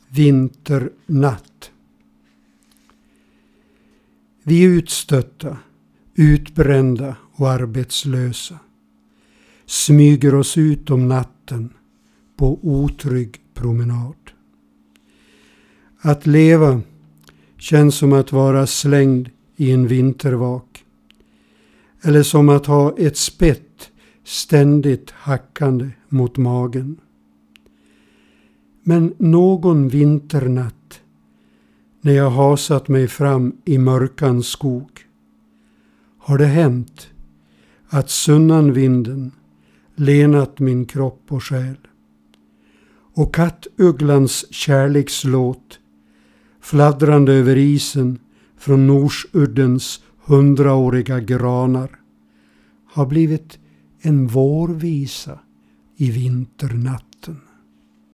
Vinternatt. Vi är utstötta, utbrända och arbetslösa. Smyger oss ut om natten på otrygg promenad. Att leva känns som att vara slängd i en vintervak. Eller som att ha ett spett ständigt hackande mot magen. Men någon vinternatt, när jag hasat mig fram i mörkan skog, har det hänt att sunnanvinden lenat min kropp och själ. Och kattugglans kärlekslåt, fladdrande över isen från Norsuddens 100-åriga granar, har blivit en vårvisa i vinternatt.